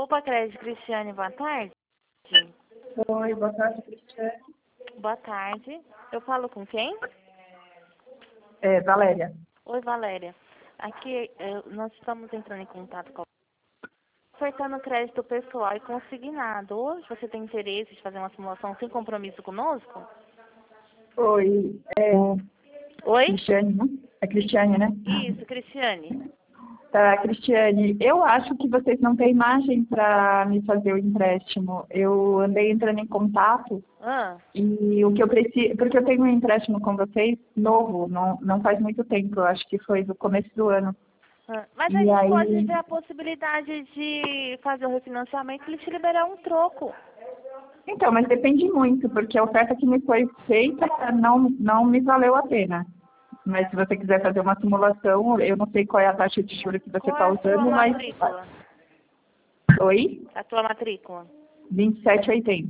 Poupa Crédito, Cristiane, boa tarde. Oi, boa tarde, Cristiane. Boa tarde. Eu falo com quem? Valéria. Oi, Valéria. Aqui, nós estamos entrando em contato com ofertando crédito pessoal e consignado. Hoje você tem interesse de fazer uma simulação sem compromisso conosco? Oi, Oi? Cristiane, né? É Cristiane, né? Isso, Cristiane. Tá, Cristiane, eu acho que vocês não têm margem para me fazer o empréstimo. Eu andei entrando em contato e o que eu preciso, porque eu tenho um empréstimo com vocês novo, não faz muito tempo, eu acho que foi do começo do ano. Mas a gente pode ver a possibilidade de fazer o refinanciamento e te liberar um troco. Então, mas depende muito, porque a oferta que me foi feita não me valeu a pena. Mas se você quiser fazer uma simulação, eu não sei qual é a taxa de juros que você está usando, mas... Matrícula? Oi? A tua matrícula? 27,80.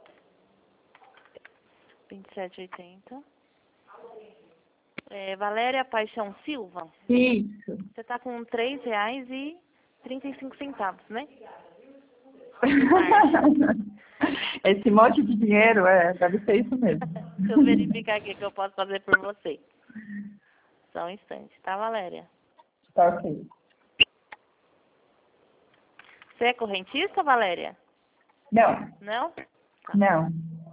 27,80. Valéria Paixão Silva? Isso. Você está com R$3,35, né? Esse monte de dinheiro, deve ser isso mesmo. Deixa eu verificar aqui o que eu posso fazer por você. Só um instante, tá, Valéria? Tá ok. Você é correntista, Valéria? Não. Não? Tá. Não.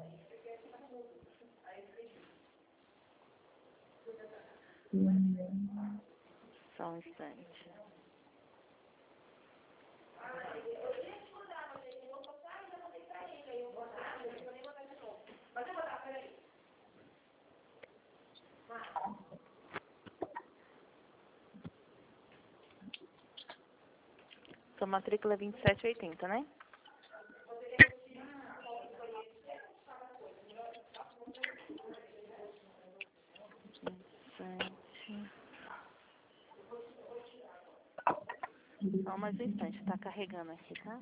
Só um instante. Sua matrícula é 27,80, né? Só mais um instante, tá carregando aqui, tá?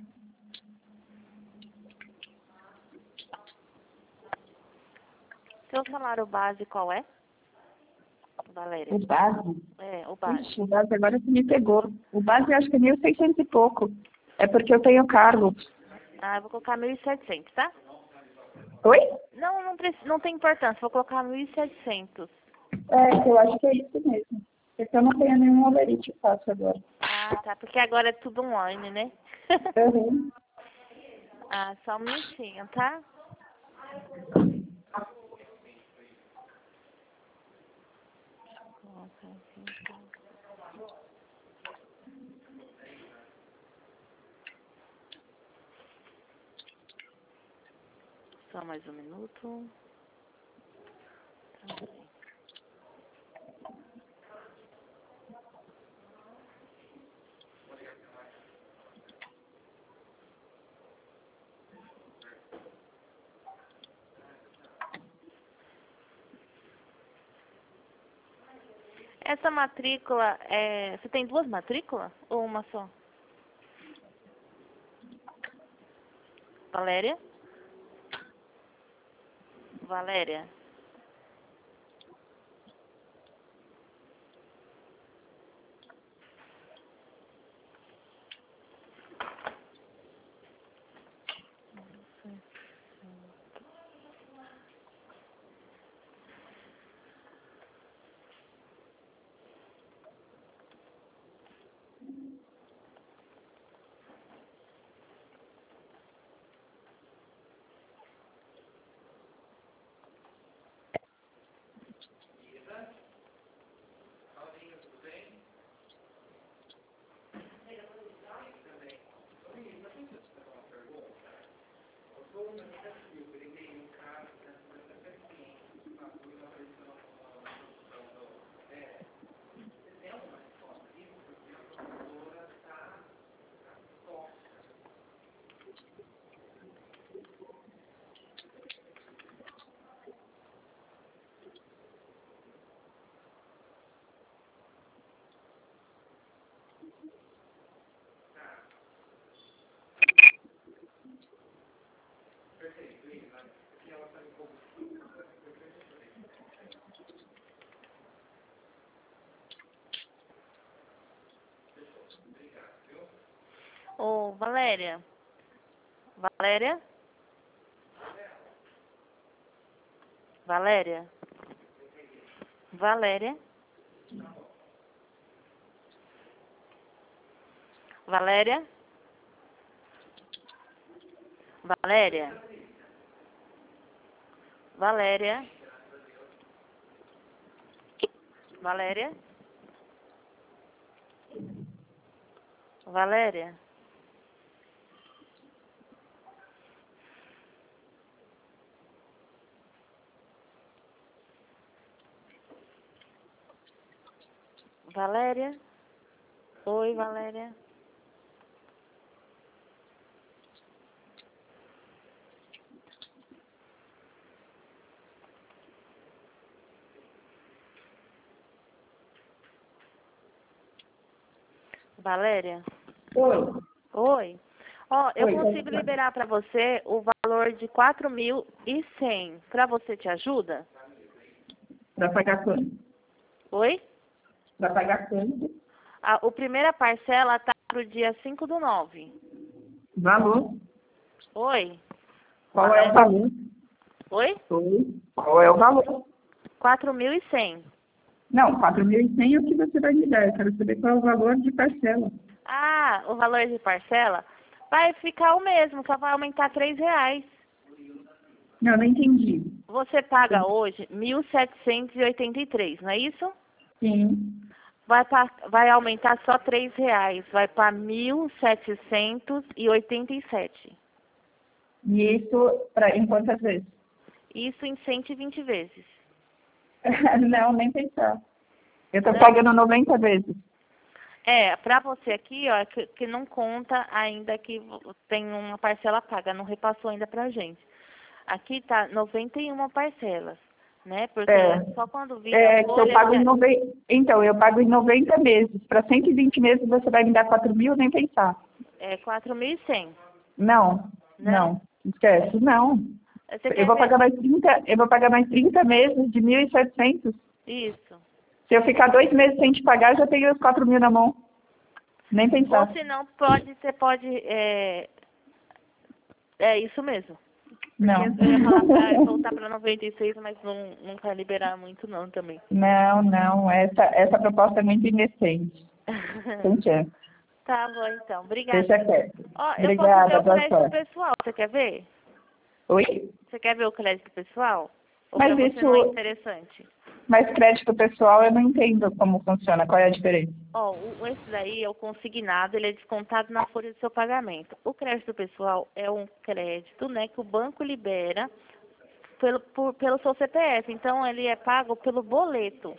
Seu salário base qual é, Valéria? O base? O base. Ixi, o base agora você me pegou. O base eu acho que é 1.600 e pouco. É porque eu tenho cargo. Eu vou colocar 1.700, tá? Oi? Não tem importância, vou colocar 1.700. Eu acho que é isso mesmo. Porque eu não tenho nenhum overite fácil agora. Tá, porque agora é tudo online, né? Uhum. Só um minutinho, tá? Só mais um minuto. Essa matrícula, você tem duas matrículas ou uma só? Valéria? Valéria? Ô, Valéria. Valéria? Valéria? Valéria? Valéria? Valéria? Valéria? Valéria? Valéria? Valéria? Oi, Valéria? Valéria? Oi. Oi. Ó, eu Oi, consigo liberar para você o valor de 4.100. Para você te ajuda? Para pagar quanto? Oi? Para pagar quanto? A primeira parcela tá pro dia 5/9. Valor? Oi? Qual é o valor? Oi? Oi. Qual é o valor? 4.100. Não, 4.100 é o que você vai me dar. Eu quero saber qual é o valor de parcela. Ah, o valor de parcela vai ficar o mesmo, só vai aumentar R$ 3. Não entendi. Você paga hoje 1.783, não é isso? Sim. Vai aumentar só R$ 3, vai para 1.787. E isso em quantas vezes? Isso em 120 vezes. Não, nem pensar. Eu estou Não? pagando 90 vezes. Para você aqui, ó, que não conta ainda que tem uma parcela paga, não repassou ainda pra gente. Aqui tá 91 parcelas, né? Porque só quando vira a Que eu folha... pago em 90. Então, eu pago em 90 meses. Para 120 meses você vai me dar 4.000, nem pensar. É 4.100. Não, não. Esquece, não. Você Eu quer vou ver? pagar mais 30, eu vou pagar mais 30 meses de 1.700. Isso. Se eu ficar 2 meses sem te pagar, já tenho os 4.000 na mão. Nem pensar. Ou se não, você pode... É isso mesmo. Não. Porque eu ia falar pra voltar para 96, mas não vai liberar muito não também. Não, não. Essa proposta é muito indecente. Sem chance. Tá bom, então. Obrigada. Deixa quieto. Ó, eu posso ver Obrigada, o boa crédito sorte. pessoal. Você quer ver? Oi? Você quer ver o crédito pessoal? Ou Mas pra você não é interessante? Mas crédito pessoal eu não entendo como funciona. Qual é a diferença? Ó, esse daí é o consignado, ele é descontado na folha do seu pagamento. O crédito pessoal é um crédito, né, que o banco libera pelo seu CPF. Então, ele é pago pelo boleto.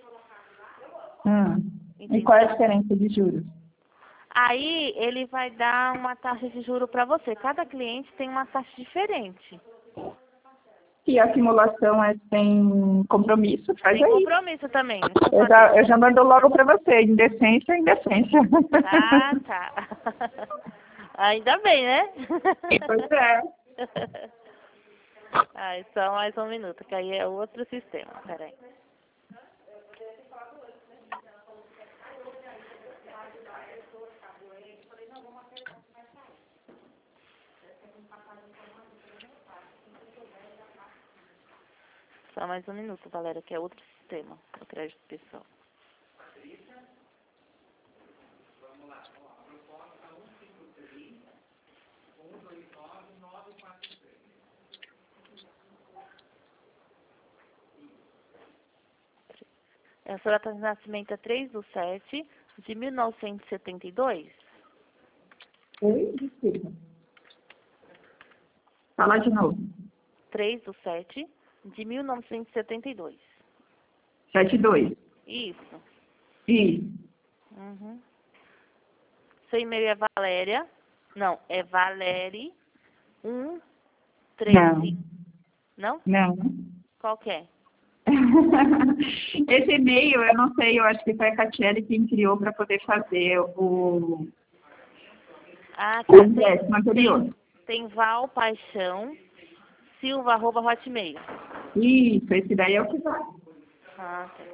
E qual é a diferença de juros? Aí, ele vai dar uma taxa de juro para você. Cada cliente tem uma taxa diferente. E a simulação é sem compromisso, faz Tem aí. compromisso também. Eu já mando logo para você. Indecência é indecência. Ah, tá. Ainda bem, né? Pois é. Só mais um minuto, que aí é outro sistema. Peraí. Só mais um minuto, galera, que é outro sistema, o crédito pessoal. A sua data de nascimento é 3/7/1972? Oi? Desculpa. Fala de novo. 3/7/1972. 72. Isso. Isso. Uhum. Seu e-mail é Valéria. Não, é Valéria 135. Não? Não. Qual que é? Esse e-mail, eu não sei, eu acho que foi a Catiele quem criou para poder fazer o empréstimo anterior. Tem Val Paixão Silva @hotmail. Isso, esse daí é o que vai. Ah, tá.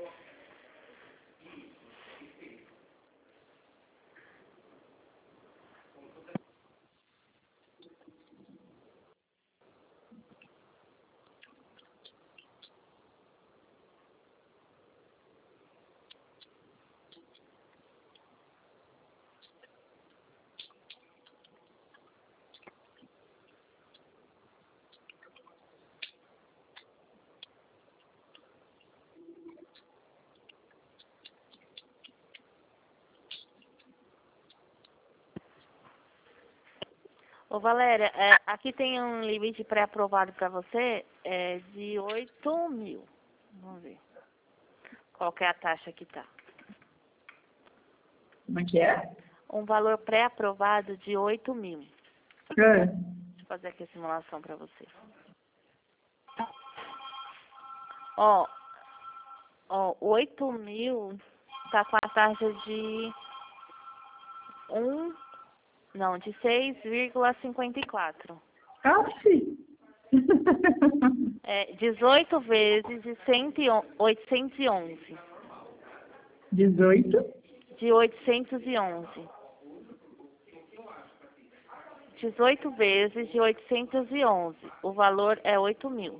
Ô, Valéria, aqui tem um limite pré-aprovado para você, de 8.000. Vamos ver. Qual que é a taxa que tá? Como é que é? Um valor pré-aprovado de 8.000. É. Deixa eu fazer aqui a simulação para você. Ó, 8.000 tá com a taxa de 6,54. Ah, sim. 18 vezes de 811. 18. De 811. 18 vezes de 811. O valor é 8.000.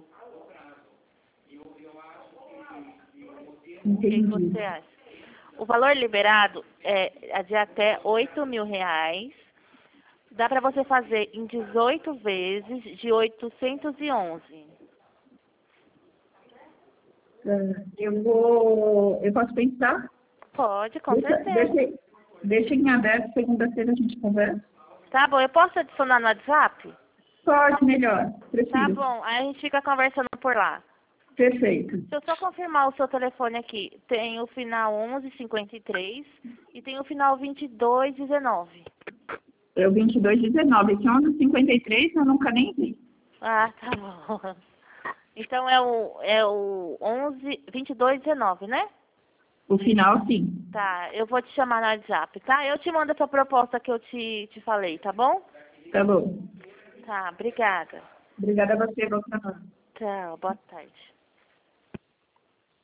O que você acha? O valor liberado é de até 8.000 reais. Dá para você fazer em 18 vezes de 811. Eu posso pensar? Pode, com certeza. Deixa em aberto, segunda-feira a gente conversa. Tá bom, eu posso adicionar no WhatsApp? Pode, melhor. Prefiro. Tá bom, aí a gente fica conversando por lá. Perfeito. Deixa eu só confirmar o seu telefone aqui. Tem o final 1153 e tem o final 2219. É o 2219. Esse 1153 eu nunca nem vi. Ah, tá bom. Então é o 2219, né? O final, sim. Tá, eu vou te chamar no WhatsApp, tá? Eu te mando essa proposta que eu te falei, tá bom? Tá bom. Tá, obrigada. Obrigada a você, boa semana. Tchau, boa tarde.